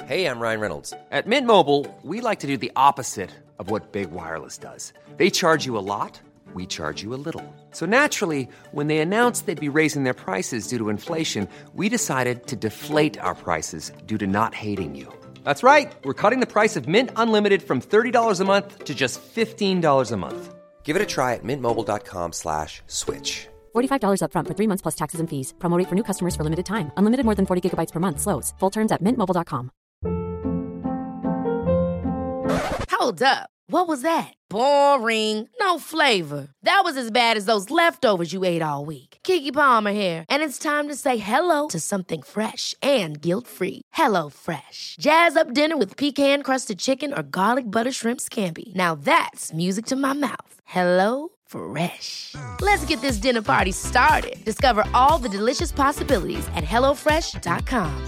Hey, I'm Ryan Reynolds. At Mint Mobile, we like to do the opposite of what Big Wireless does. They charge you a lot, we charge you a little. So naturally, when they announced they'd be raising their prices due to inflation, we decided to deflate our prices due to not hating you. That's right. We're cutting the price of Mint Unlimited from $30 a month to just $15 a month. Give it a try at mintmobile.com/switch. $45 up front for 3 months plus taxes and fees. Promo rate for new customers for limited time. Unlimited more than 40 gigabytes per month. Slows full terms at mintmobile.com. Hold up. What was that? Boring. No flavor. That was as bad as those leftovers you ate all week. Keke Palmer here. And it's time to say hello to something fresh and guilt-free. Hello Fresh. Jazz up dinner with pecan-crusted chicken or garlic butter shrimp scampi. Now that's music to my mouth. Hello Fresh. Let's get this dinner party started. Discover all the delicious possibilities at hellofresh.com.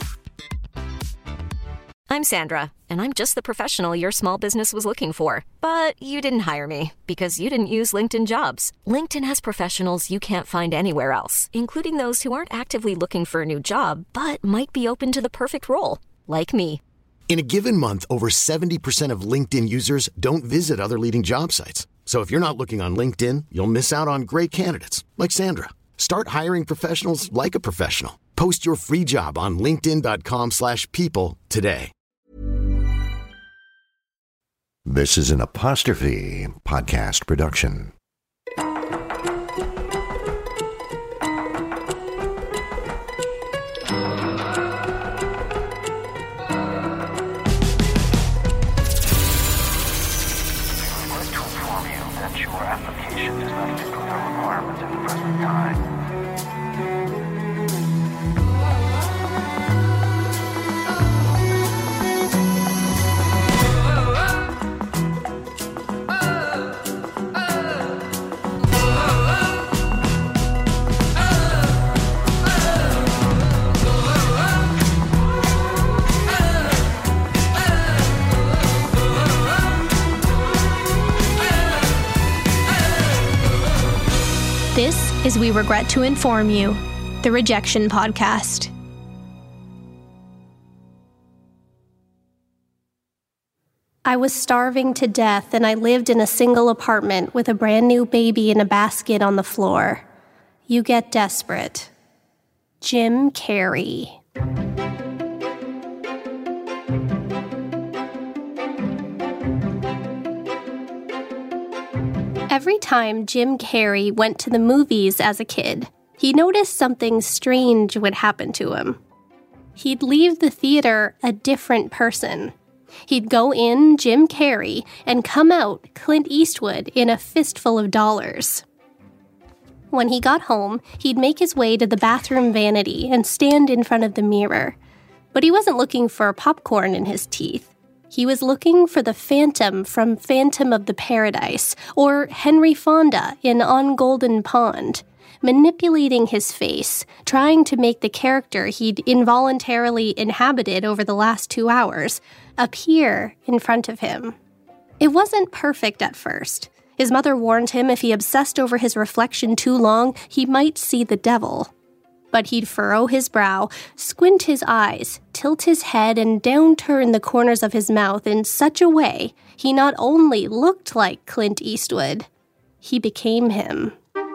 I'm Sandra, and I'm just the professional your small business was looking for. But you didn't hire me because you didn't use LinkedIn Jobs. LinkedIn has professionals you can't find anywhere else, including those who aren't actively looking for a new job, but might be open to the perfect role, like me. In a given month, over 70% of LinkedIn users don't visit other leading job sites. So if you're not looking on LinkedIn, you'll miss out on great candidates, like Sandra. Start hiring professionals like a professional. Post your free job on linkedin.com/people today. This is an Apostrophe podcast production. Your application does not fit with the requirements at the present time. This is We Regret to Inform You, the Rejection Podcast. I was starving to death, and I lived in a single apartment with a brand new baby in a basket on the floor. You get desperate. Jim Carrey. Every time Jim Carrey went to the movies as a kid, he noticed something strange would happen to him. He'd leave the theater a different person. He'd go in Jim Carrey and come out Clint Eastwood in a fistful of dollars. When he got home, he'd make his way to the bathroom vanity and stand in front of the mirror. But he wasn't looking for popcorn in his teeth. He was looking for the Phantom from Phantom of the Paradise, or Henry Fonda in On Golden Pond, manipulating his face, trying to make the character he'd involuntarily inhabited over the last 2 hours appear in front of him. It wasn't perfect at first. His mother warned him if he obsessed over his reflection too long, he might see the devil. But he'd furrow his brow, squint his eyes, tilt his head, and downturn the corners of his mouth in such a way he not only looked like Clint Eastwood, he became him.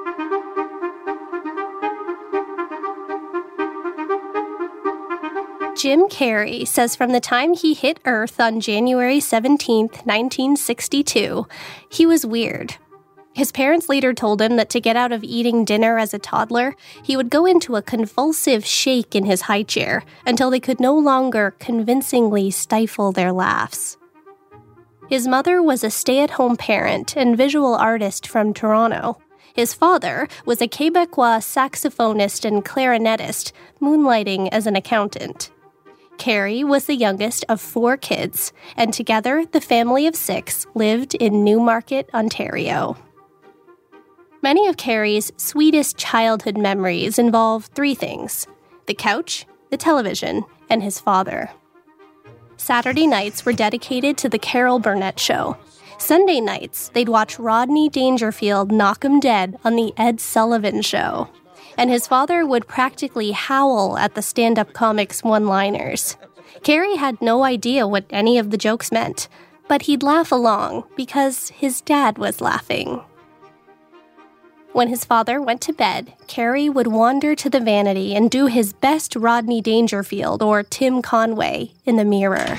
Jim Carrey says from the time he hit Earth on January 17, 1962, he was weird. His parents later told him that to get out of eating dinner as a toddler, he would go into a convulsive shake in his high chair until they could no longer convincingly stifle their laughs. His mother was a stay-at-home parent and visual artist from Toronto. His father was a Quebecois saxophonist and clarinetist, moonlighting as an accountant. Carrey was the youngest of 4 kids, and together the family of 6 lived in Newmarket, Ontario. Many of Carrey's sweetest childhood memories involve 3 things: the couch, the television, and his father. Saturday nights were dedicated to the Carol Burnett Show. Sunday nights, they'd watch Rodney Dangerfield knock 'em dead on the Ed Sullivan Show. And his father would practically howl at the stand-up comics' one-liners. Carrie had no idea what any of the jokes meant, but he'd laugh along because his dad was laughing. When his father went to bed, Carrie would wander to the vanity and do his best Rodney Dangerfield or Tim Conway in the mirror.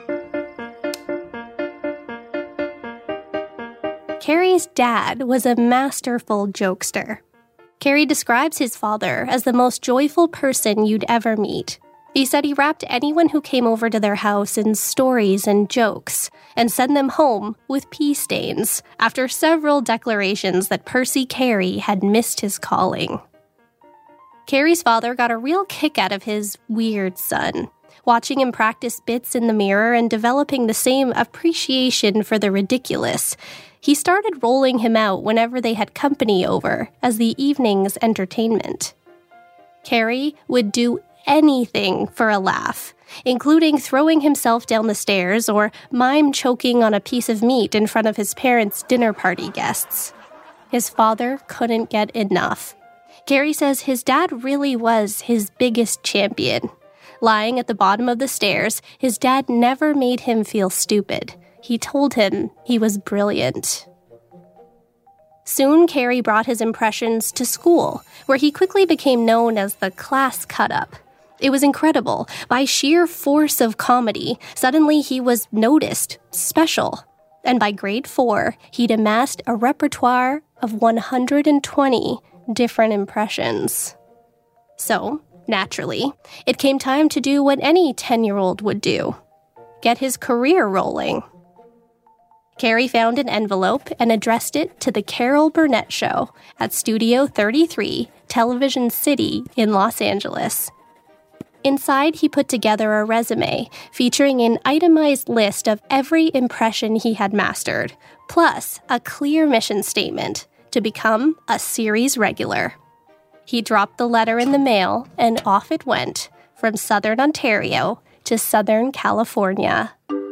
Carrie's dad was a masterful jokester. Carrie describes his father as the most joyful person you'd ever meet. He said he wrapped anyone who came over to their house in stories and jokes and sent them home with pea stains after several declarations that Percy Carey had missed his calling. Carrie's father got a real kick out of his weird son, watching him practice bits in the mirror and developing the same appreciation for the ridiculous. He started rolling him out whenever they had company over as the evening's entertainment. Carrie would do anything for a laugh, including throwing himself down the stairs or mime choking on a piece of meat in front of his parents' dinner party guests. His father couldn't get enough. Carrie says his dad really was his biggest champion. Lying at the bottom of the stairs, his dad never made him feel stupid. He told him he was brilliant. Soon, Carrie brought his impressions to school, where he quickly became known as the class cut-up. It was incredible. By sheer force of comedy, suddenly he was noticed, special. And by grade 4, he'd amassed a repertoire of 120 different impressions. So, naturally, it came time to do what any 10-year-old would do. Get his career rolling. Carrie found an envelope and addressed it to the Carol Burnett Show at Studio 33, Television City in Los Angeles. Inside, he put together a resume featuring an itemized list of every impression he had mastered, plus a clear mission statement to become a series regular. He dropped the letter in the mail, and off it went, from Southern Ontario to Southern California.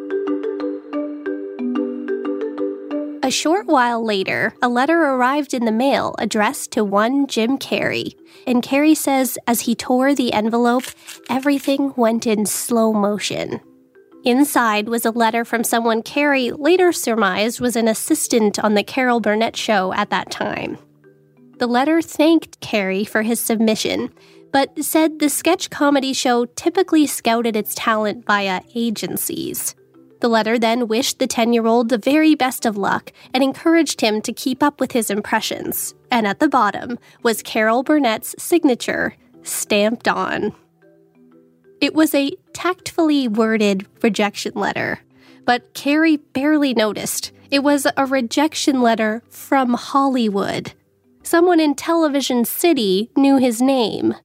A short while later, a letter arrived in the mail addressed to one Jim Carrey, and Carrey says as he tore the envelope, everything went in slow motion. Inside was a letter from someone Carrey later surmised was an assistant on the Carol Burnett Show at that time. The letter thanked Carrey for his submission, but said the sketch comedy show typically scouted its talent via agencies. The letter then wished the 10-year-old the very best of luck and encouraged him to keep up with his impressions. And at the bottom was Carol Burnett's signature, stamped on. It was a tactfully worded rejection letter, but Carrey barely noticed. It was a rejection letter from Hollywood. Someone in Television City knew his name.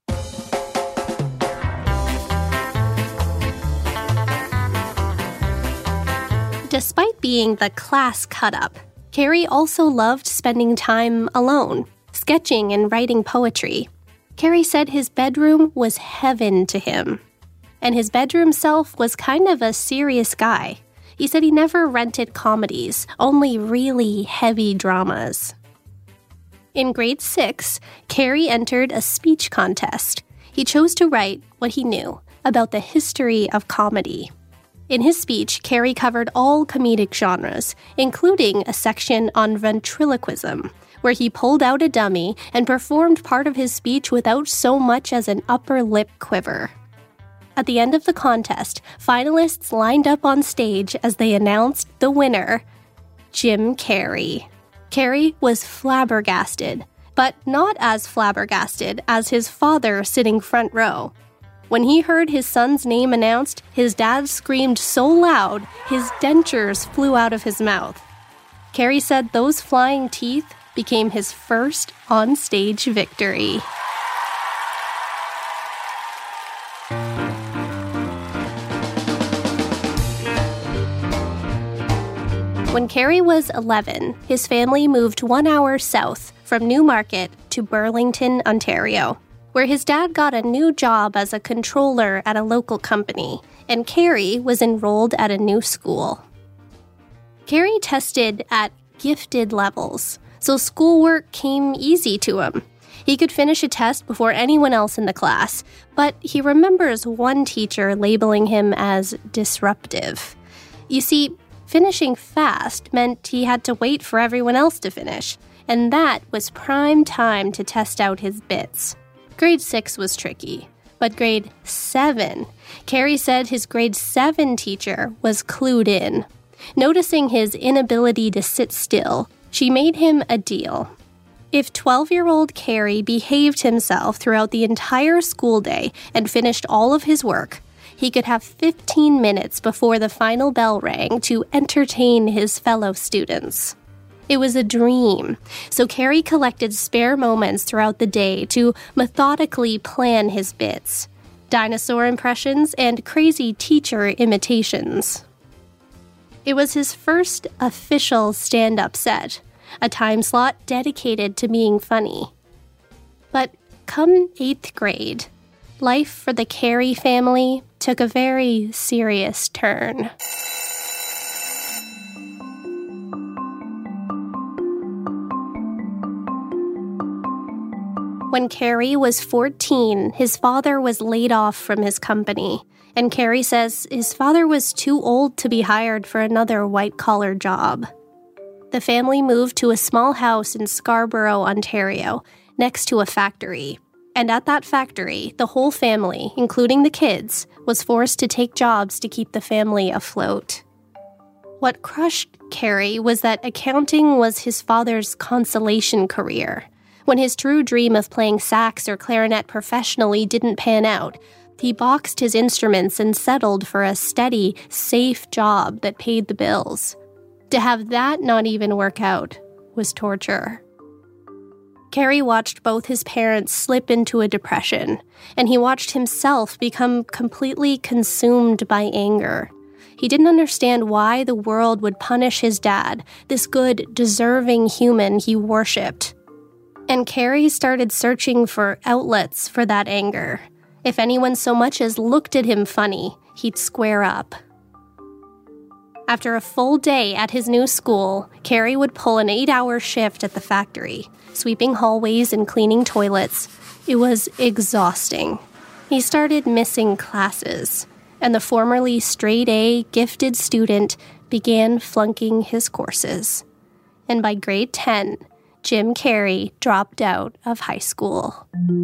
Despite being the class cut-up, Carrey also loved spending time alone, sketching and writing poetry. Carrey said his bedroom was heaven to him. And his bedroom self was kind of a serious guy. He said he never rented comedies, only really heavy dramas. In grade 6, Carrey entered a speech contest. He chose to write what he knew about the history of comedy. In his speech, Carrey covered all comedic genres, including a section on ventriloquism, where he pulled out a dummy and performed part of his speech without so much as an upper lip quiver. At the end of the contest, finalists lined up on stage as they announced the winner, Jim Carrey. Carrey was flabbergasted, but not as flabbergasted as his father sitting front row. When he heard his son's name announced, his dad screamed so loud, his dentures flew out of his mouth. Carrey said those flying teeth became his first on-stage victory. When Carrey was 11, his family moved 1 hour south from Newmarket to Burlington, Ontario, where his dad got a new job as a controller at a local company, and Carrey was enrolled at a new school. Carrey tested at gifted levels, so schoolwork came easy to him. He could finish a test before anyone else in the class, but he remembers one teacher labeling him as disruptive. You see, finishing fast meant he had to wait for everyone else to finish, and that was prime time to test out his bits. Grade 6 was tricky, but grade 7, Carrie said his grade 7 teacher was clued in. Noticing his inability to sit still, she made him a deal. If 12-year-old Carrie behaved himself throughout the entire school day and finished all of his work, he could have 15 minutes before the final bell rang to entertain his fellow students. It was a dream, so Carrie collected spare moments throughout the day to methodically plan his bits, dinosaur impressions, and crazy teacher imitations. It was his first official stand-up set, a time slot dedicated to being funny. But come 8th grade, life for the Carrie family took a very serious turn. When Carrie was 14, his father was laid off from his company, and Carrie says his father was too old to be hired for another white-collar job. The family moved to a small house in Scarborough, Ontario, next to a factory. And at that factory, the whole family, including the kids, was forced to take jobs to keep the family afloat. What crushed Carrie was that accounting was his father's consolation career. When his true dream of playing sax or clarinet professionally didn't pan out, he boxed his instruments and settled for a steady, safe job that paid the bills. To have that not even work out was torture. Carrie watched both his parents slip into a depression, and he watched himself become completely consumed by anger. He didn't understand why the world would punish his dad, this good, deserving human he worshipped. And Carrie started searching for outlets for that anger. If anyone so much as looked at him funny, he'd square up. After a full day at his new school, Carrie would pull an 8-hour shift at the factory, sweeping hallways and cleaning toilets. It was exhausting. He started missing classes, and the formerly straight-A gifted student began flunking his courses. And by grade 10, Jim Carrey dropped out of high school.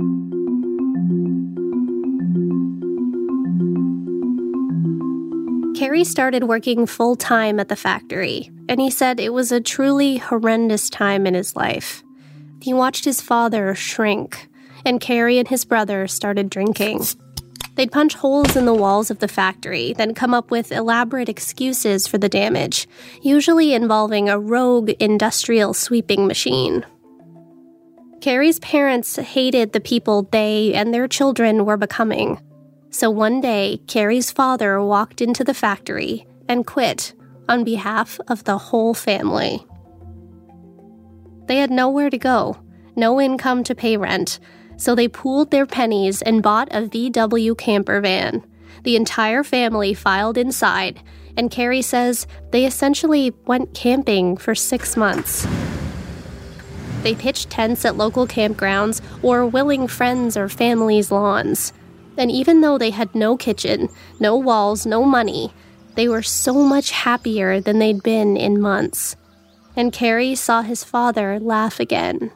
Carrie started working full-time at the factory, and he said it was a truly horrendous time in his life. He watched his father shrink, and Carrie and his brother started drinking. They'd punch holes in the walls of the factory, then come up with elaborate excuses for the damage, usually involving a rogue industrial sweeping machine. Carrie's parents hated the people they and their children were becoming. So one day, Carrie's father walked into the factory and quit on behalf of the whole family. They had nowhere to go, no income to pay rent, so they pooled their pennies and bought a VW camper van. The entire family filed inside, and Carrie says they essentially went camping for 6 months. They pitched tents at local campgrounds or willing friends' or family's lawns. And even though they had no kitchen, no walls, no money, they were so much happier than they'd been in months. And Carrie saw his father laugh again.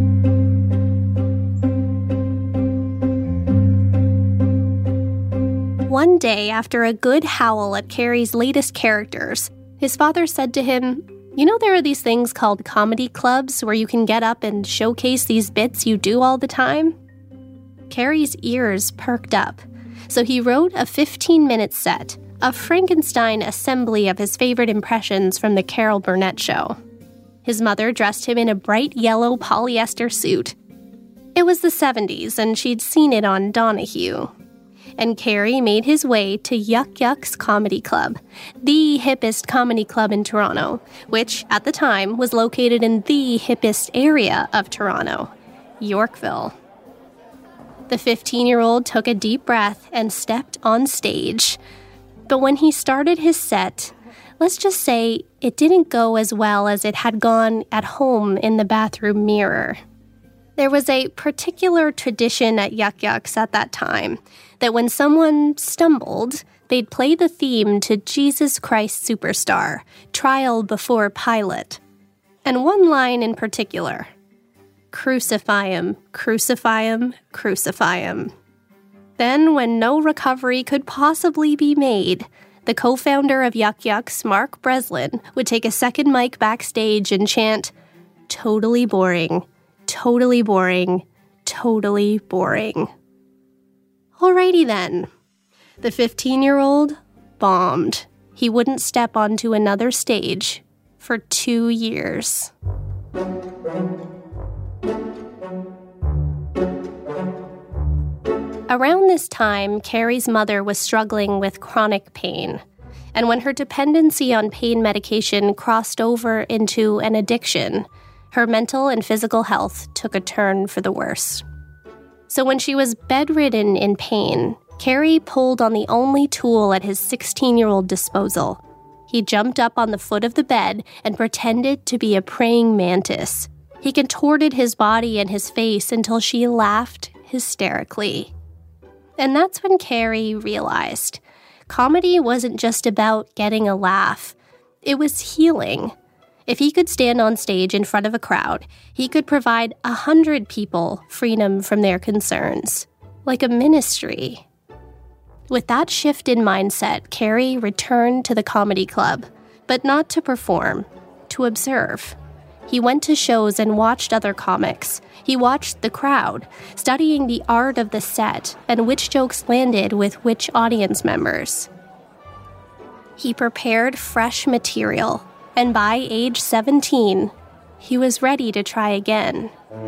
One day, after a good howl at Carrie's latest characters, his father said to him, "You know there are these things called comedy clubs where you can get up and showcase these bits you do all the time?" Carrie's ears perked up, so he wrote a 15-minute set, a Frankenstein assembly of his favorite impressions from the Carol Burnett show. His mother dressed him in a bright yellow polyester suit. It was the 70s, and she'd seen it on Donahue. And Carrie made his way to Yuck Yuck's Comedy Club, the hippest comedy club in Toronto, which, at the time, was located in the hippest area of Toronto, Yorkville. The 15-year-old took a deep breath and stepped on stage. But when he started his set, let's just say it didn't go as well as it had gone at home in the bathroom mirror. There was a particular tradition at Yuk Yuk's at that time that when someone stumbled, they'd play the theme to Jesus Christ Superstar, Trial Before Pilate. And one line in particular, "Crucify him, crucify him, crucify him." Then, when no recovery could possibly be made, the co-founder of Yuk Yuk's, Mark Breslin, would take a second mic backstage and chant, "Totally boring, totally boring, totally boring." Alrighty then. The 15-year-old bombed. He wouldn't step onto another stage for 2 years. Around this time, Carrie's mother was struggling with chronic pain. And when her dependency on pain medication crossed over into an addiction, her mental and physical health took a turn for the worse. So when she was bedridden in pain, Carrie pulled on the only tool at his 16-year-old disposal. He jumped up on the foot of the bed and pretended to be a praying mantis. He contorted his body and his face until she laughed hysterically. And that's when Carrie realized comedy wasn't just about getting a laugh. It was healing. If he could stand on stage in front of a crowd, he could provide 100 people freedom from their concerns, like a ministry. With that shift in mindset, Carrie returned to the comedy club, but not to perform, to observe. He went to shows and watched other comics. He watched the crowd, studying the art of the set and which jokes landed with which audience members. He prepared fresh material, and by age 17, he was ready to try again.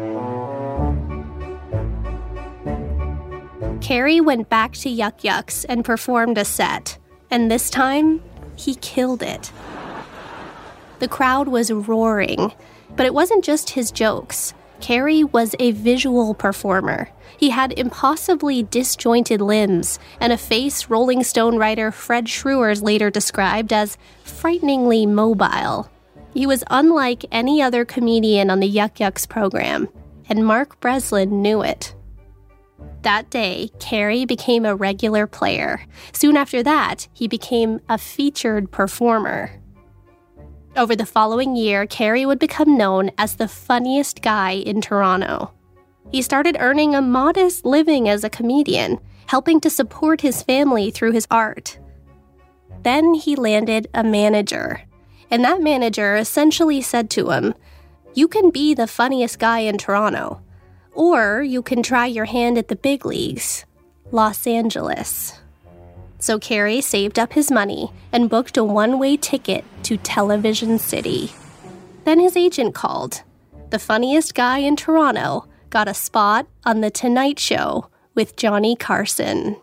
Carrie went back to Yuk Yuk's and performed a set, and this time, he killed it. The crowd was roaring, but it wasn't just his jokes. Carrie was a visual performer. He had impossibly disjointed limbs and a face Rolling Stone writer Fred Schruers later described as frighteningly mobile. He was unlike any other comedian on the Yuk Yuk's program, and Mark Breslin knew it. That day, Carrie became a regular player. Soon after that, he became a featured performer. Over the following year, Carrie would become known as the funniest guy in Toronto. He started earning a modest living as a comedian, helping to support his family through his art. Then he landed a manager, and that manager essentially said to him, "You can be the funniest guy in Toronto, or you can try your hand at the big leagues, Los Angeles." So Carrie saved up his money and booked a one-way ticket to Television City. Then his agent called. The funniest guy in Toronto got a spot on The Tonight Show with Johnny Carson.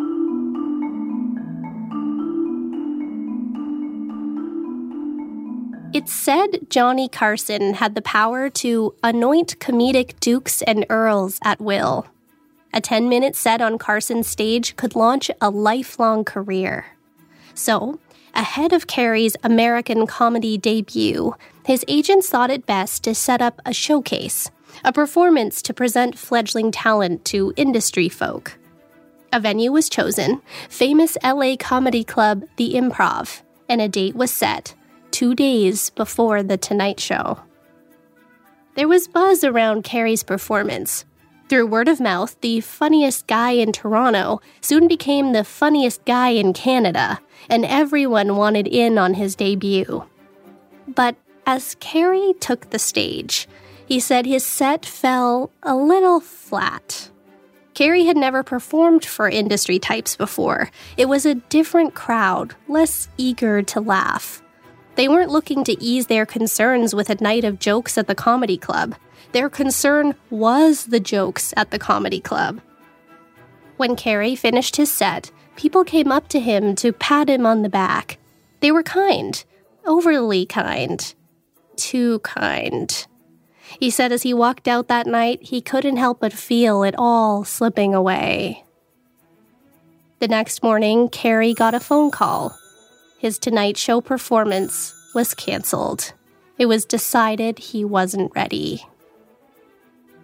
It's said Johnny Carson had the power to anoint comedic dukes and earls at will. A 10-minute set on Carson's stage could launch a lifelong career. So, ahead of Carrie's American comedy debut, his agents thought it best to set up a showcase, a performance to present fledgling talent to industry folk. A venue was chosen, famous LA comedy club The Improv, and a date was set, 2 days before The Tonight Show. There was buzz around Carrie's performance. Through word of mouth, the funniest guy in Toronto soon became the funniest guy in Canada, and everyone wanted in on his debut. But as Carrie took the stage, he said his set fell a little flat. Carrie had never performed for industry types before. It was a different crowd, less eager to laugh. They weren't looking to ease their concerns with a night of jokes at the comedy club. Their concern was the jokes at the comedy club. When Carrie finished his set, people came up to him to pat him on the back. They were kind, overly kind, too kind. He said as he walked out that night, he couldn't help but feel it all slipping away. The next morning, Carrie got a phone call. His Tonight Show performance was canceled. It was decided he wasn't ready.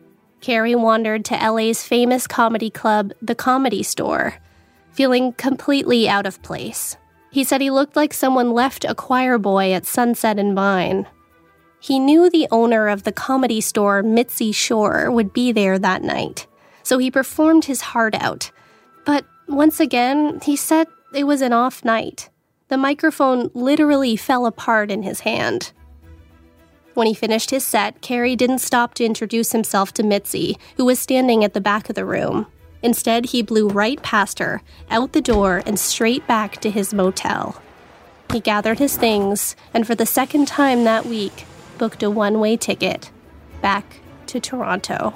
Carey wandered to LA's famous comedy club, The Comedy Store, feeling completely out of place. He said he looked like someone left a choir boy at Sunset and Vine. He knew the owner of the Comedy Store, Mitzi Shore, would be there that night, so he performed his heart out. But once again, he said it was an off night. The microphone literally fell apart in his hand. When he finished his set, Carey didn't stop to introduce himself to Mitzi, who was standing at the back of the room. Instead, he blew right past her, out the door, and straight back to his motel. He gathered his things, and for the second time that week, booked a one-way ticket back to Toronto.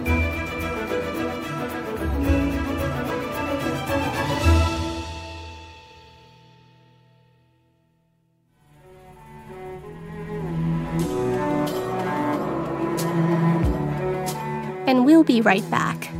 And we'll be right back.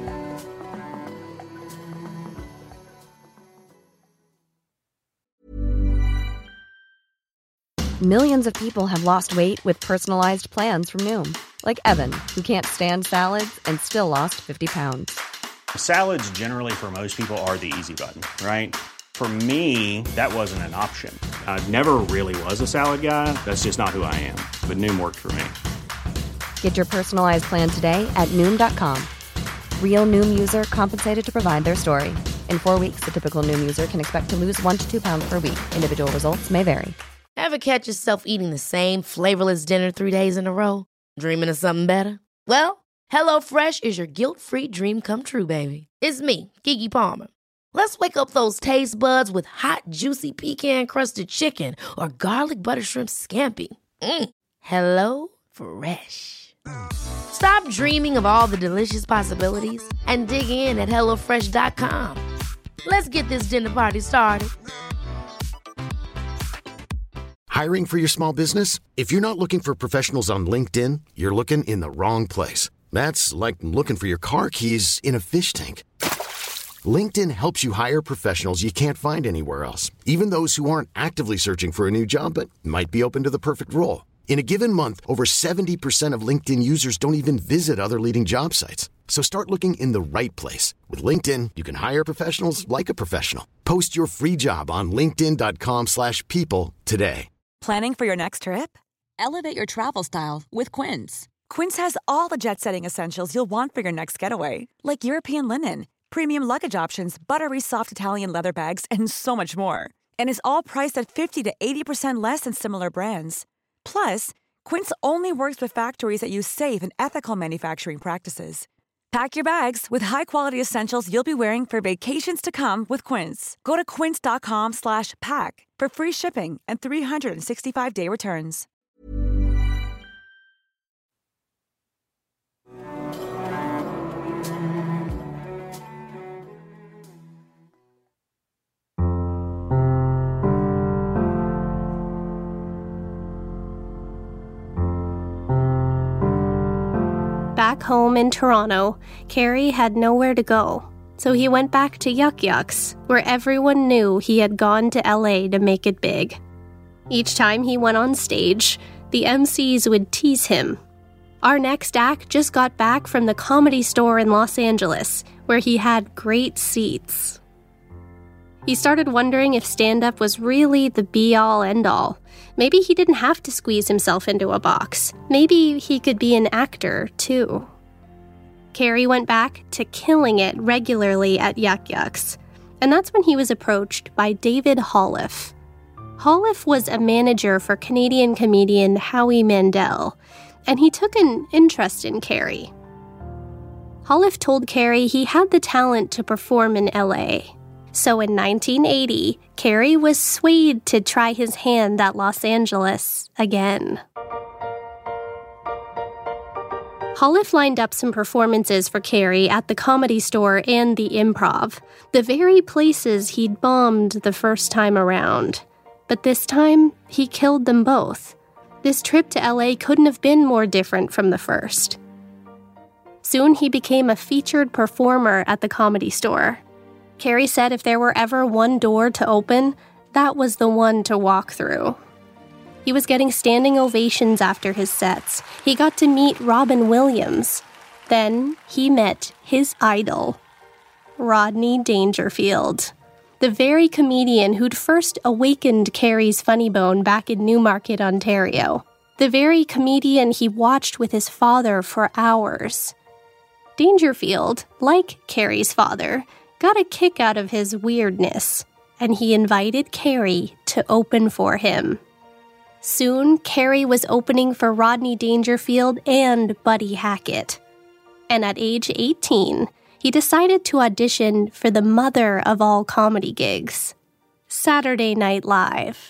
Millions of people have lost weight with personalized plans from Noom. Like Evan, who can't stand salads and still lost 50 pounds. Salads generally for most people are the easy button, right? For me, that wasn't an option. I never really was a salad guy. That's just not who I am. But Noom worked for me. Get your personalized plan today at Noom.com. Real Noom user compensated to provide their story. In 4 weeks, the typical Noom user can expect to lose 1 to 2 pounds per week. Individual results may vary. Ever catch yourself eating the same flavorless dinner 3 days in a row? Dreaming of something better? Well, HelloFresh is your guilt-free dream come true, baby. It's me, Keke Palmer. Let's wake up those taste buds with hot, juicy pecan-crusted chicken or garlic butter shrimp scampi. HelloFresh. Stop dreaming of all the delicious possibilities and dig in at HelloFresh.com. Let's get this dinner party started. Hiring for your small business? If you're not looking for professionals on LinkedIn, you're looking in the wrong place. That's like looking for your car keys in a fish tank. LinkedIn helps you hire professionals you can't find anywhere else, even those who aren't actively searching for a new job but might be open to the perfect role. In a given month, over 70% of LinkedIn users don't even visit other leading job sites. So start looking in the right place. With LinkedIn, you can hire professionals like a professional. Post your free job on linkedin.com/people today. Planning for your next trip? Elevate your travel style with Quince. Quince has all the jet-setting essentials you'll want for your next getaway, like European linen, premium luggage options, buttery soft Italian leather bags, and so much more. And is all priced at 50 to 80% less than similar brands. Plus, Quince only works with factories that use safe and ethical manufacturing practices. Pack your bags with high-quality essentials you'll be wearing for vacations to come with Quince. Go to quince.com/pack for free shipping and 365-day returns. Back home in Toronto, Carey had nowhere to go, so he went back to Yuck Yucks, where everyone knew he had gone to LA to make it big. Each time he went on stage, the MCs would tease him. Our next act just got back from the Comedy Store in Los Angeles, where he had great seats. He started wondering if stand-up was really the be-all, end-all. Maybe he didn't have to squeeze himself into a box. Maybe he could be an actor, too. Carey went back to killing it regularly at Yuck Yucks, and that's when he was approached by David Holliff. Holliff was a manager for Canadian comedian Howie Mandel, and he took an interest in Carey. Holliff told Carey he had the talent to perform in LA. So in 1980, Carey was swayed to try his hand at Los Angeles again. Holliff lined up some performances for Carey at the Comedy Store and the Improv, the very places he'd bombed the first time around. But this time, he killed them both. This trip to LA couldn't have been more different from the first. Soon he became a featured performer at the Comedy Store. Carey said if there were ever one door to open, that was the one to walk through. He was getting standing ovations after his sets. He got to meet Robin Williams. Then he met his idol, Rodney Dangerfield, the very comedian who'd first awakened Carrie's funny bone back in Newmarket, Ontario. The very comedian he watched with his father for hours. Dangerfield, like Carrie's father, got a kick out of his weirdness, and he invited Carrie to open for him. Soon, Carrie was opening for Rodney Dangerfield and Buddy Hackett. And at age 18, he decided to audition for the mother of all comedy gigs, Saturday Night Live.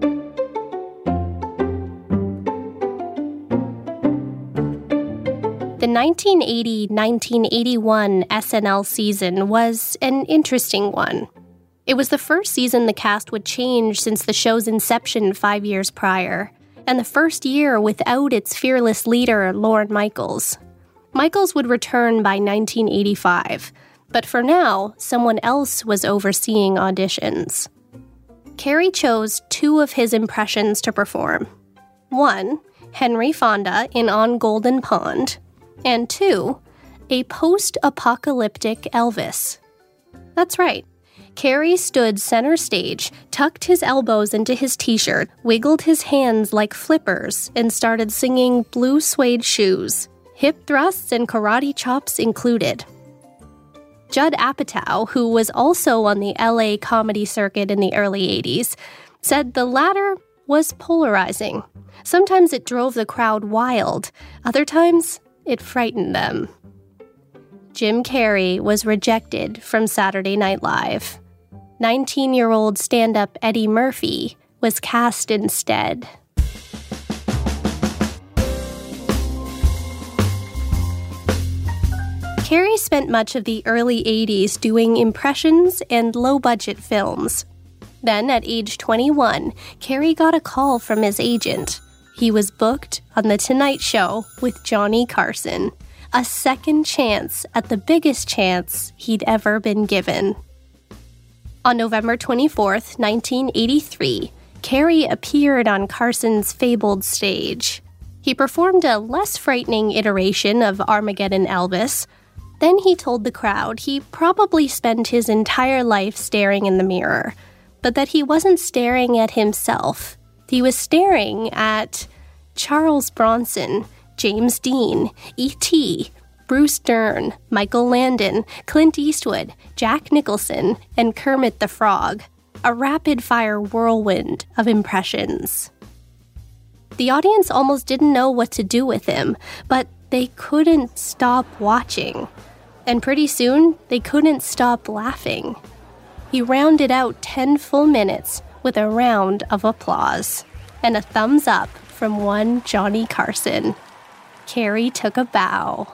The 1980-1981 SNL season was an interesting one. It was the first season the cast would change since the show's inception 5 years prior, and the first year without its fearless leader, Lorne Michaels. Michaels would return by 1985, but for now, someone else was overseeing auditions. Carrey chose two of his impressions to perform. One, Henry Fonda in On Golden Pond, and two, a post-apocalyptic Elvis. That's right. Carrey stood center stage, tucked his elbows into his t-shirt, wiggled his hands like flippers, and started singing Blue Suede Shoes, hip thrusts and karate chops included. Judd Apatow, who was also on the LA comedy circuit in the early 80s, said the latter was polarizing. Sometimes it drove the crowd wild, other times it frightened them. Jim Carrey was rejected from Saturday Night Live. 19-year-old stand-up Eddie Murphy was cast instead. Carrey spent much of the early 80s doing impressions and low-budget films. Then, at age 21, Carrey got a call from his agent. He was booked on The Tonight Show with Johnny Carson, a second chance at the biggest chance he'd ever been given. On November 24th, 1983, Carrey appeared on Carson's fabled stage. He performed a less frightening iteration of Armageddon Elvis. Then he told the crowd he probably spent his entire life staring in the mirror, but that he wasn't staring at himself. He was staring at Charles Bronson, James Dean, E.T., Bruce Dern, Michael Landon, Clint Eastwood, Jack Nicholson, and Kermit the Frog, a rapid-fire whirlwind of impressions. The audience almost didn't know what to do with him, but they couldn't stop watching. And pretty soon, they couldn't stop laughing. He rounded out 10 full minutes with a round of applause and a thumbs up from one Johnny Carson. Carrey took a bow.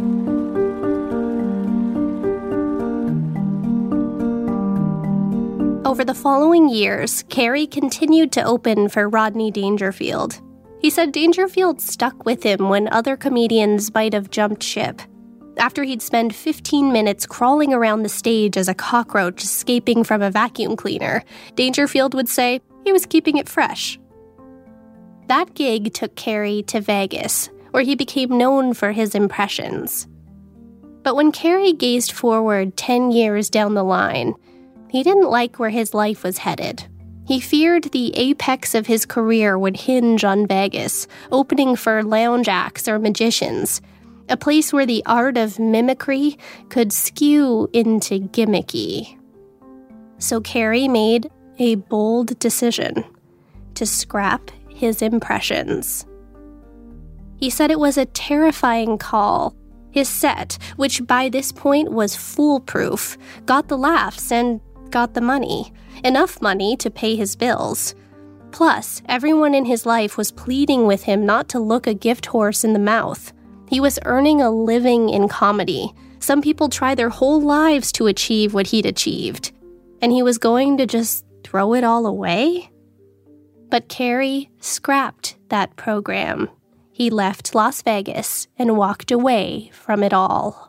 Over the following years, Carrey continued to open for Rodney Dangerfield. He said Dangerfield stuck with him when other comedians might have jumped ship. After he'd spend 15 minutes crawling around the stage as a cockroach escaping from a vacuum cleaner, Dangerfield would say he was keeping it fresh. That gig took Carrey to Vegas, where he became known for his impressions. But when Carrey gazed forward 10 years down the line, he didn't like where his life was headed. He feared the apex of his career would hinge on Vegas, opening for lounge acts or magicians, a place where the art of mimicry could skew into gimmicky. So Carrey made a bold decision to scrap his impressions. He said it was a terrifying call. His set, which by this point was foolproof, got the laughs and got the money. Enough money to pay his bills. Plus, everyone in his life was pleading with him not to look a gift horse in the mouth. He was earning a living in comedy. Some people try their whole lives to achieve what he'd achieved. And he was going to just throw it all away? But Carrey scrapped that program. He left Las Vegas and walked away from it all.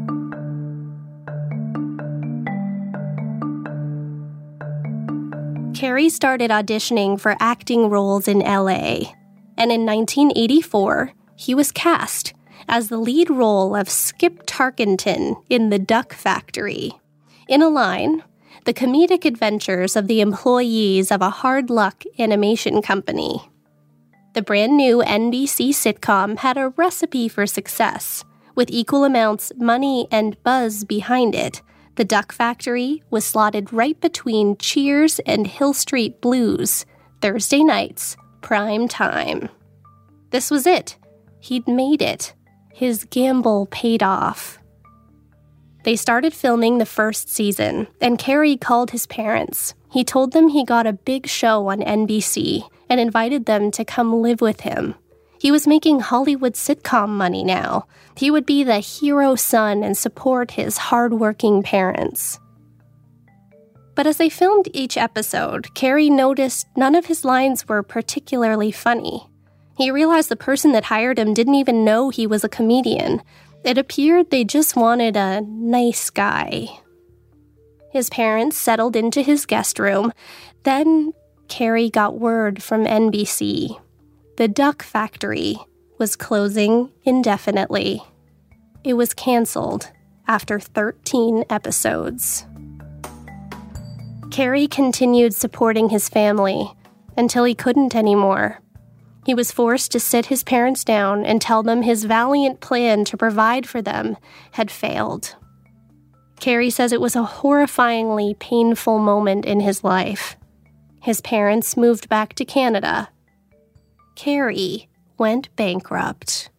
Carrey started auditioning for acting roles in LA, and in 1984, he was cast as the lead role of Skip Tarkenton in The Duck Factory. In a line, the comedic adventures of the employees of a hard-luck animation company. The brand new NBC sitcom had a recipe for success. With equal amounts money and buzz behind it, The Duck Factory was slotted right between Cheers and Hill Street Blues, Thursday nights, prime time. This was it. He'd made it. His gamble paid off. They started filming the first season, and Carey called his parents. He told them he got a big show on NBC and invited them to come live with him. He was making Hollywood sitcom money now. He would be the hero son and support his hard-working parents. But as they filmed each episode, Carey noticed none of his lines were particularly funny. He realized the person that hired him didn't even know he was a comedian. It appeared they just wanted a nice guy. His parents settled into his guest room. Then Carey got word from NBC. The Duck Factory was closing indefinitely. It was canceled after 13 episodes. Carey continued supporting his family until he couldn't anymore. He was forced to sit his parents down and tell them his valiant plan to provide for them had failed. Carey says it was a horrifyingly painful moment in his life. His parents moved back to Canada. Carey went bankrupt.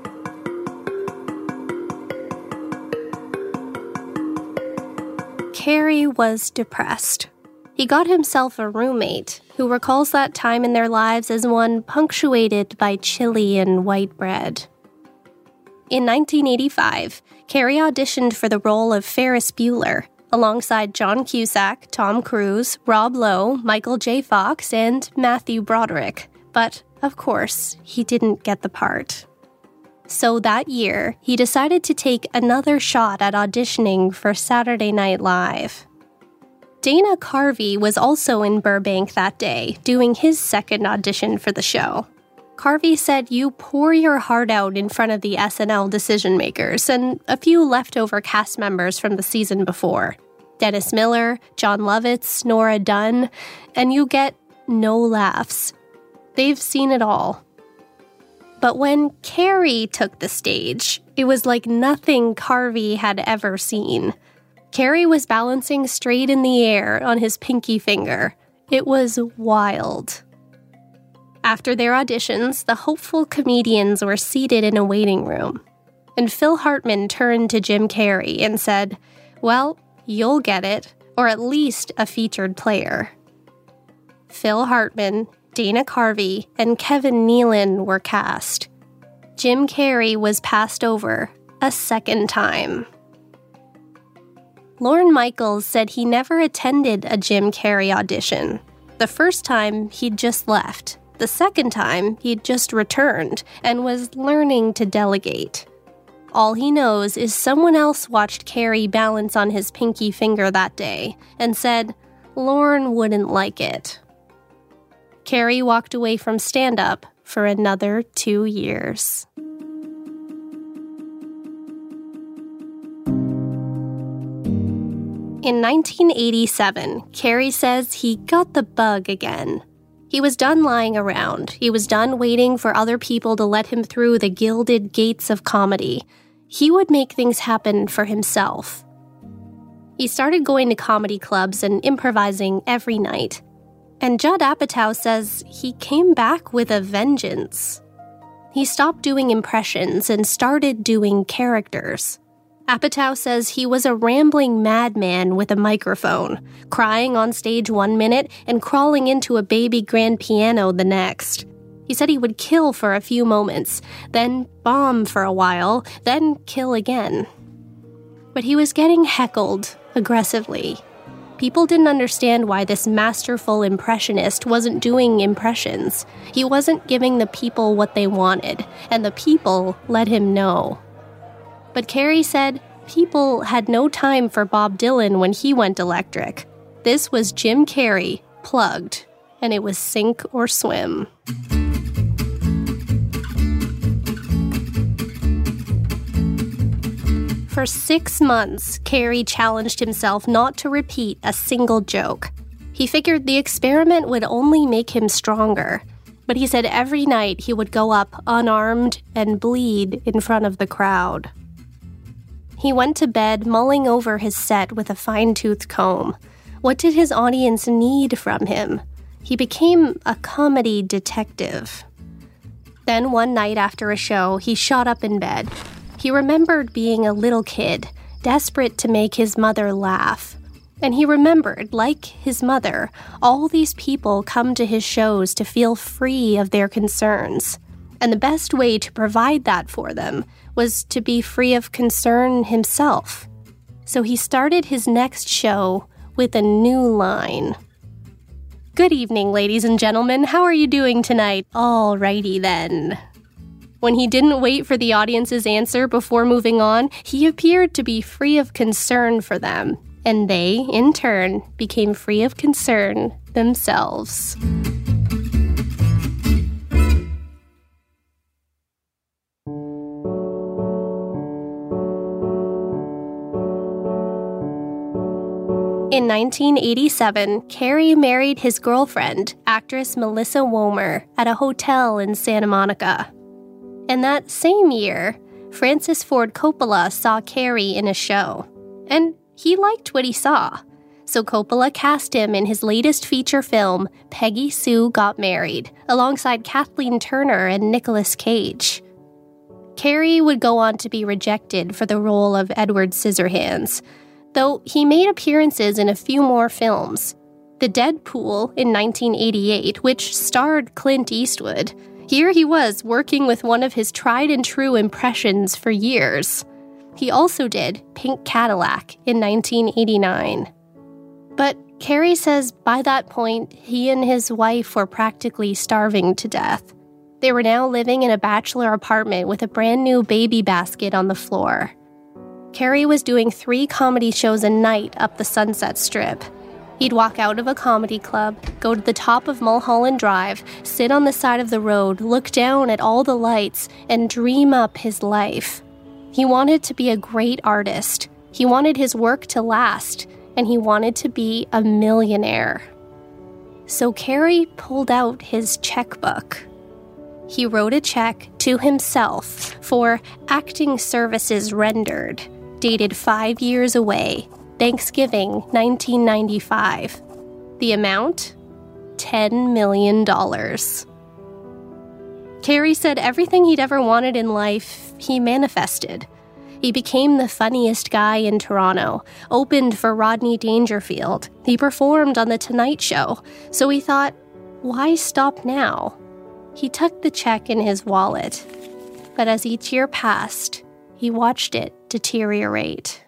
Carey was depressed. He got himself a roommate who recalls that time in their lives as one punctuated by chili and white bread. In 1985, Carey auditioned for the role of Ferris Bueller, alongside John Cusack, Tom Cruise, Rob Lowe, Michael J. Fox, and Matthew Broderick. But, of course, he didn't get the part. So that year, he decided to take another shot at auditioning for Saturday Night Live. Dana Carvey was also in Burbank that day, doing his second audition for the show. Carvey said you pour your heart out in front of the SNL decision-makers and a few leftover cast members from the season before. Dennis Miller, John Lovitz, Nora Dunn, and you get no laughs. They've seen it all. But when Carey took the stage, it was like nothing Carvey had ever seen. Carey was balancing straight in the air on his pinky finger. It was wild. After their auditions, the hopeful comedians were seated in a waiting room. And Phil Hartman turned to Jim Carrey and said, "Well, you'll get it, or at least a featured player." Phil Hartman, Dana Carvey, and Kevin Nealon were cast. Jim Carrey was passed over a second time. Lorne Michaels said he never attended a Jim Carrey audition. The first time, he'd just left. The second time, he'd just returned and was learning to delegate. All he knows is someone else watched Carey balance on his pinky finger that day and said Lorne wouldn't like it. Carey walked away from stand-up for another 2 years. In 1987, Carey says he got the bug again. He was done lying around. He was done waiting for other people to let him through the gilded gates of comedy. He would make things happen for himself. He started going to comedy clubs and improvising every night. And Judd Apatow says he came back with a vengeance. He stopped doing impressions and started doing characters. Apatow says he was a rambling madman with a microphone, crying on stage 1 minute and crawling into a baby grand piano the next. He said he would kill for a few moments, then bomb for a while, then kill again. But he was getting heckled aggressively. People didn't understand why this masterful impressionist wasn't doing impressions. He wasn't giving the people what they wanted, and the people let him know. But Carey said people had no time for Bob Dylan when he went electric. This was Jim Carrey, plugged, and it was sink or swim. For 6 months, Carey challenged himself not to repeat a single joke. He figured the experiment would only make him stronger, but he said every night he would go up unarmed and bleed in front of the crowd. He went to bed mulling over his set with a fine-tooth comb. What did his audience need from him? He became a comedy detective. Then one night after a show, he shot up in bed. He remembered being a little kid, desperate to make his mother laugh. And he remembered, like his mother, all these people come to his shows to feel free of their concerns. And the best way to provide that for them was to be free of concern himself. So he started his next show with a new line. Good evening, ladies and gentlemen. How are you doing tonight? Alrighty then. When he didn't wait for the audience's answer before moving on, he appeared to be free of concern for them, and they, in turn, became free of concern themselves. In 1987, Carey married his girlfriend, actress Melissa Womer, at a hotel in Santa Monica. And that same year, Francis Ford Coppola saw Carey in a show. And he liked what he saw. So Coppola cast him in his latest feature film, Peggy Sue Got Married, alongside Kathleen Turner and Nicolas Cage. Carey would go on to be rejected for the role of Edward Scissorhands, though he made appearances in a few more films. The Deadpool in 1988, which starred Clint Eastwood. Here he was working with one of his tried-and-true impressions for years. He also did Pink Cadillac in 1989. But Carey says by that point, he and his wife were practically starving to death. They were now living in a bachelor apartment with a brand new baby basket on the floor. Carey was doing 3 comedy shows a night up the Sunset Strip. He'd walk out of a comedy club, go to the top of Mulholland Drive, sit on the side of the road, look down at all the lights, and dream up his life. He wanted to be a great artist. He wanted his work to last, and he wanted to be a millionaire. So Carey pulled out his checkbook. He wrote a check to himself for acting services rendered, dated 5 years away, Thanksgiving 1995. The amount? $10 million. Carey said everything he'd ever wanted in life, he manifested. He became the funniest guy in Toronto, opened for Rodney Dangerfield. He performed on The Tonight Show, so he thought, why stop now? He tucked the check in his wallet, but as each year passed, he watched it deteriorate.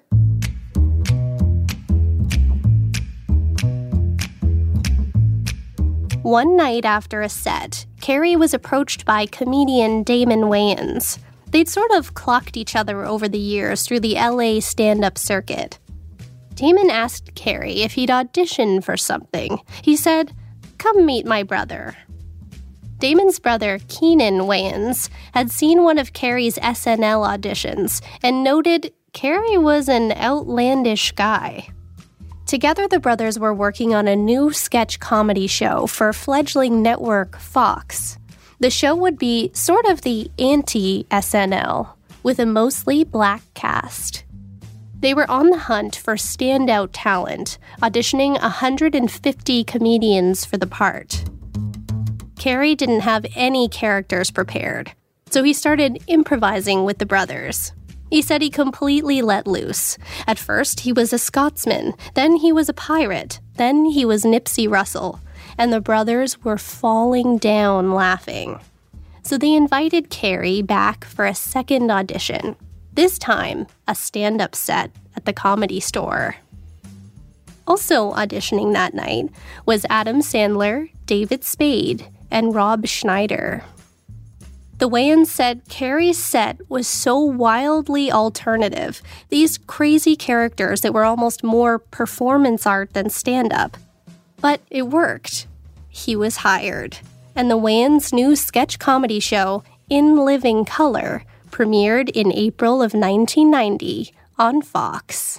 One night after a set, Carey was approached by comedian Damon Wayans. They'd sort of clocked each other over the years through the LA stand-up circuit. Damon asked Carey if he'd audition for something. He said, "Come meet my brother." Damon's brother, Keenan Wayans, had seen one of Carey's SNL auditions and noted Carey was an outlandish guy. Together, the brothers were working on a new sketch comedy show for fledgling network Fox. The show would be sort of the anti-SNL, with a mostly black cast. They were on the hunt for standout talent, auditioning 150 comedians for the part. Carey didn't have any characters prepared, so he started improvising with the brothers. He said he completely let loose. At first, he was a Scotsman, then he was a pirate, then he was Nipsey Russell, and the brothers were falling down laughing. So they invited Carey back for a second audition, this time a stand-up set at the Comedy Store. Also auditioning that night was Adam Sandler, David Spade, and Rob Schneider. The Wayans said Carey's set was so wildly alternative, these crazy characters that were almost more performance art than stand-up. But it worked. He was hired, and the Wayans' new sketch comedy show, In Living Color, premiered in April of 1990 on Fox.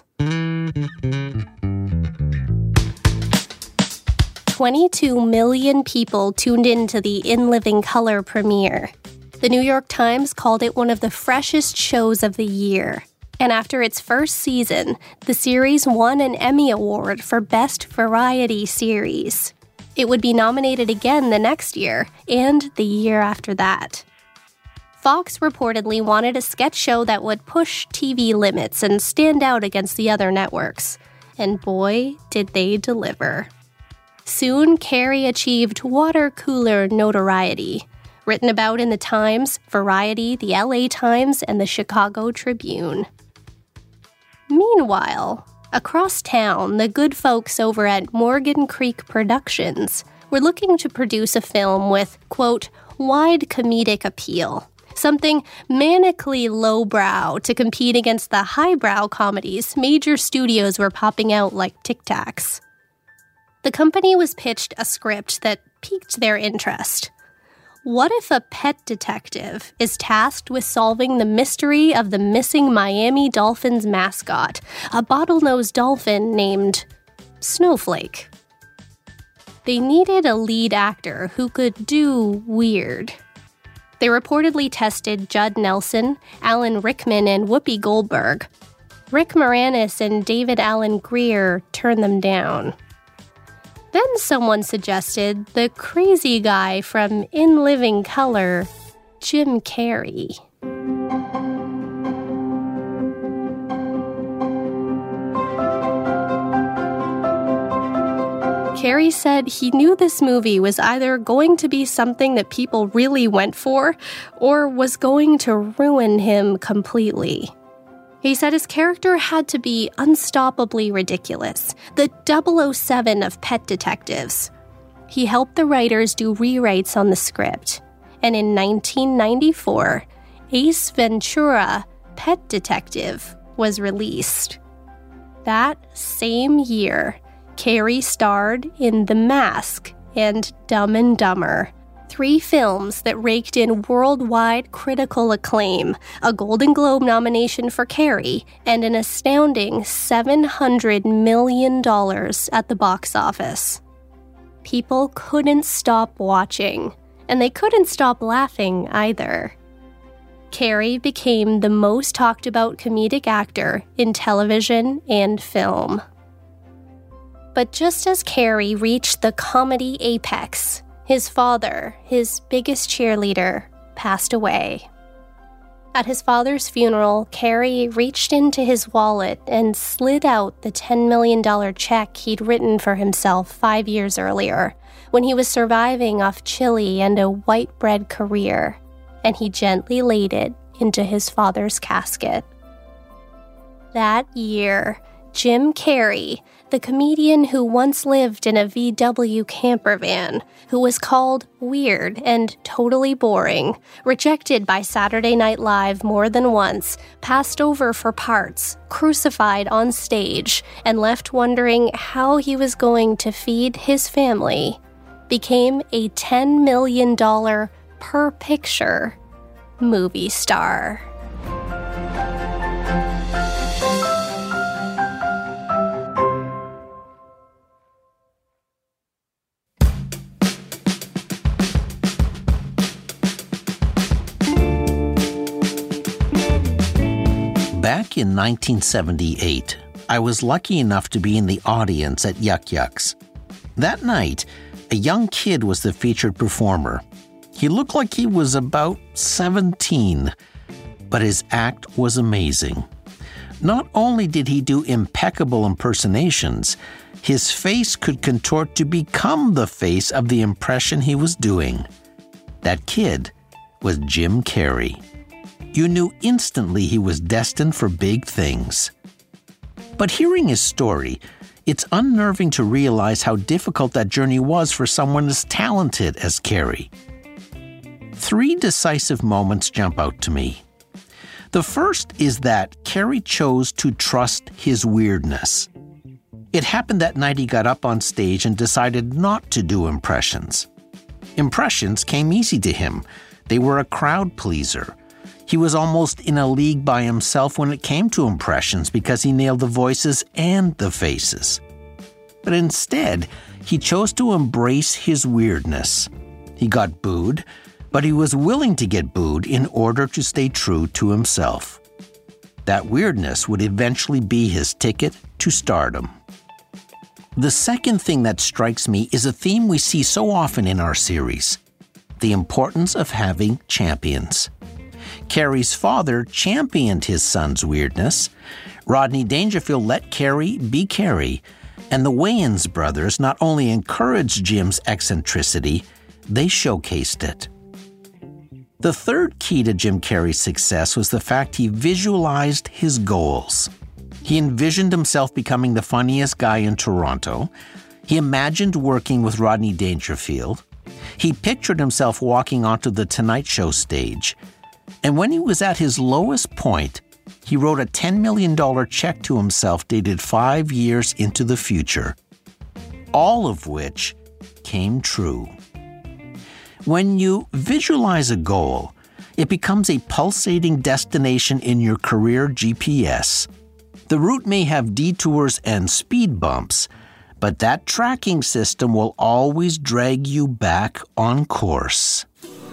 22 million people tuned in to the In Living Color premiere. The New York Times called it one of the freshest shows of the year. And after its first season, the series won an Emmy Award for Best Variety Series. It would be nominated again the next year, and the year after that. Fox reportedly wanted a sketch show that would push TV limits and stand out against the other networks. And boy, did they deliver. Soon, Carrie achieved water cooler notoriety. Written about in the Times, Variety, the LA Times, and the Chicago Tribune. Meanwhile, across town, the good folks over at Morgan Creek Productions were looking to produce a film with, quote, wide comedic appeal. Something manically lowbrow to compete against the highbrow comedies major studios were popping out like Tic Tacs. The company was pitched a script that piqued their interest. What if a pet detective is tasked with solving the mystery of the missing Miami Dolphins mascot, a bottlenose dolphin named Snowflake? They needed a lead actor who could do weird. They reportedly tested Judd Nelson, Alan Rickman, and Whoopi Goldberg. Rick Moranis and David Alan Grier turned them down. Then someone suggested the crazy guy from In Living Color, Jim Carrey. Carrey said he knew this movie was either going to be something that people really went for, or was going to ruin him completely. He said his character had to be unstoppably ridiculous, the 007 of pet detectives. He helped the writers do rewrites on the script, and in 1994, Ace Ventura, Pet Detective, was released. That same year, Carrey starred in The Mask and Dumb and Dumber, 3 films that raked in worldwide critical acclaim, a Golden Globe nomination for Carrey, and an astounding $700 million at the box office. People couldn't stop watching, and they couldn't stop laughing either. Carrey became the most talked about comedic actor in television and film. But just as Carrey reached the comedy apex, his father, his biggest cheerleader, passed away. At his father's funeral, Carrey reached into his wallet and slid out the $10 million check he'd written for himself 5 years earlier, when he was surviving off chili and a white bread career, and he gently laid it into his father's casket. That year, Jim Carrey, the comedian who once lived in a VW camper van, who was called weird and totally boring, rejected by Saturday Night Live more than once, passed over for parts, crucified on stage, and left wondering how he was going to feed his family, became a $10 million per picture movie star. Back in 1978, I was lucky enough to be in the audience at Yuk Yuk's. That night, a young kid was the featured performer. He looked like he was about 17, but his act was amazing. Not only did he do impeccable impersonations, his face could contort to become the face of the impression he was doing. That kid was Jim Carrey. You knew instantly he was destined for big things. But hearing his story, it's unnerving to realize how difficult that journey was for someone as talented as Carrey. 3 decisive moments jump out to me. The first is that Carrey chose to trust his weirdness. It happened that night he got up on stage and decided not to do impressions. Impressions came easy to him. They were a crowd pleaser. He was almost in a league by himself when it came to impressions because he nailed the voices and the faces. But instead, he chose to embrace his weirdness. He got booed, but he was willing to get booed in order to stay true to himself. That weirdness would eventually be his ticket to stardom. The second thing that strikes me is a theme we see so often in our series: the importance of having champions. Carrie's father championed his son's weirdness. Rodney Dangerfield let Carrie be Carrie. And the Wayans brothers not only encouraged Jim's eccentricity, they showcased it. The third key to Jim Carrey's success was the fact he visualized his goals. He envisioned himself becoming the funniest guy in Toronto. He imagined working with Rodney Dangerfield. He pictured himself walking onto the Tonight Show stage. And when he was at his lowest point, he wrote a $10 million check to himself dated 5 years into the future, all of which came true. When you visualize a goal, it becomes a pulsating destination in your career GPS. The route may have detours and speed bumps, but that tracking system will always drag you back on course.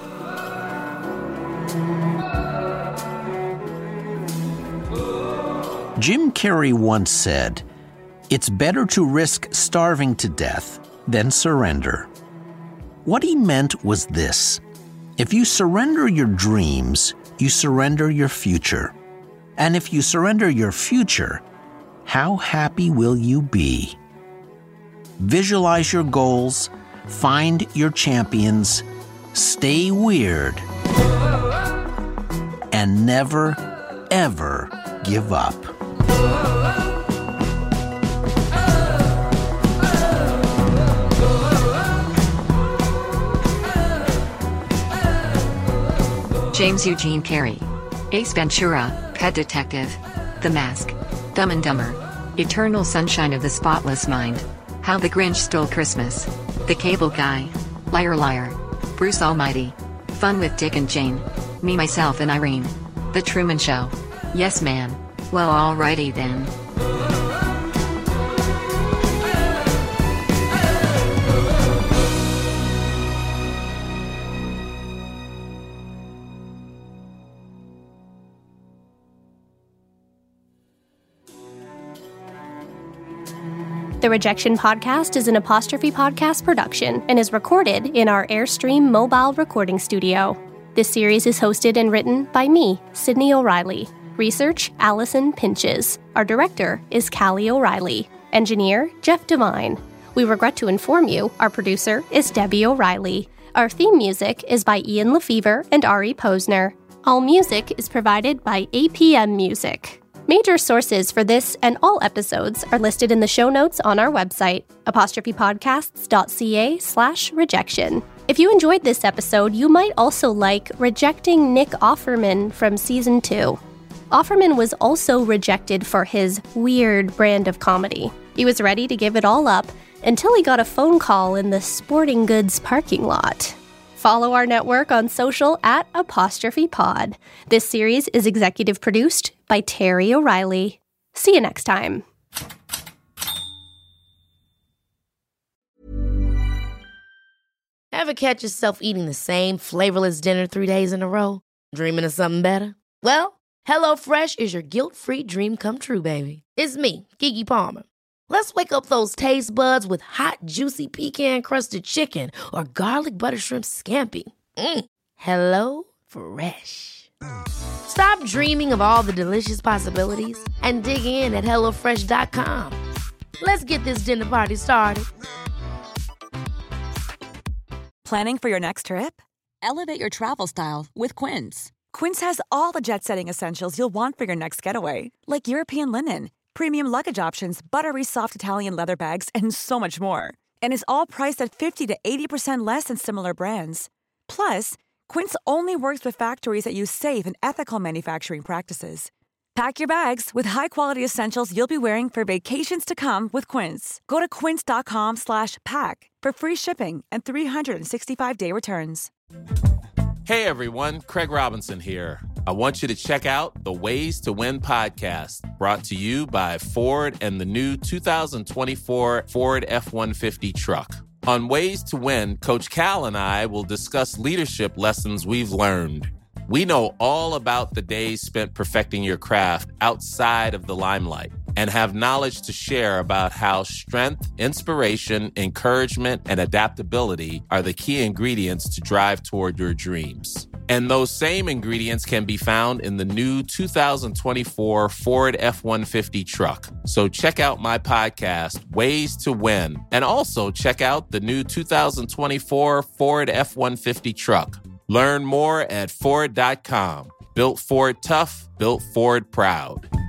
Jim Carrey once said, "It's better to risk starving to death than surrender." What he meant was this: if you surrender your dreams, you surrender your future. And if you surrender your future, how happy will you be? Visualize your goals, find your champions, stay weird, and never, ever give up. James Eugene Carey. Ace Ventura, Pet Detective. The Mask. Dumb and Dumber. Eternal Sunshine of the Spotless Mind. How the Grinch Stole Christmas. The Cable Guy. Liar Liar. Bruce Almighty. Fun with Dick and Jane. Me, Myself and Irene. The Truman Show. Yes Man. Well, alrighty then. The Rejection Podcast is an Apostrophe Podcast production and is recorded in our Airstream mobile recording studio. This series is hosted and written by me, Sydney O'Reilly. Research, Allison Pinches. Our director is Callie O'Reilly. Engineer, Jeff Devine. We regret to inform you, our producer is Debbie O'Reilly. Our theme music is by Ian Lefevre and Ari Posner. All music is provided by APM Music. Major sources for this and all episodes are listed in the show notes on our website, apostrophepodcasts.ca/rejection. If you enjoyed this episode, you might also like rejecting Nick Offerman from Season 2. Offerman was also rejected for his weird brand of comedy. He was ready to give it all up until he got a phone call in the sporting goods parking lot. Follow our network on social at @ApostrophePod. This series is executive produced by Terry O'Reilly. See you next time. Ever catch yourself eating the same flavorless dinner 3 days in a row? Dreaming of something better? Well, HelloFresh is your guilt-free dream come true, baby. It's me, Keke Palmer. Let's wake up those taste buds with hot, juicy pecan-crusted chicken or garlic butter shrimp scampi. Hello Fresh. Stop dreaming of all the delicious possibilities and dig in at HelloFresh.com. Let's get this dinner party started. Planning for your next trip? Elevate your travel style with Quince. Quince has all the jet-setting essentials you'll want for your next getaway, like European linen, premium luggage options, buttery soft Italian leather bags, and so much more. And is all priced at 50 to 80% less than similar brands. Plus, Quince only works with factories that use safe and ethical manufacturing practices. Pack your bags with high-quality essentials you'll be wearing for vacations to come with Quince. Go to quince.com/pack for free shipping and 365-day returns. Hey everyone, Craig Robinson here. I want you to check out the Ways to Win podcast, brought to you by Ford and the new 2024 Ford F-150 truck. On Ways to Win, Coach Cal and I will discuss leadership lessons we've learned. We know all about the days spent perfecting your craft outside of the limelight and have knowledge to share about how strength, inspiration, encouragement, and adaptability are the key ingredients to drive toward your dreams. And those same ingredients can be found in the new 2024 Ford F-150 truck. So check out my podcast, Ways to Win, and also check out the new 2024 Ford F-150 truck. Learn more at Ford.com. Built Ford tough, built Ford proud.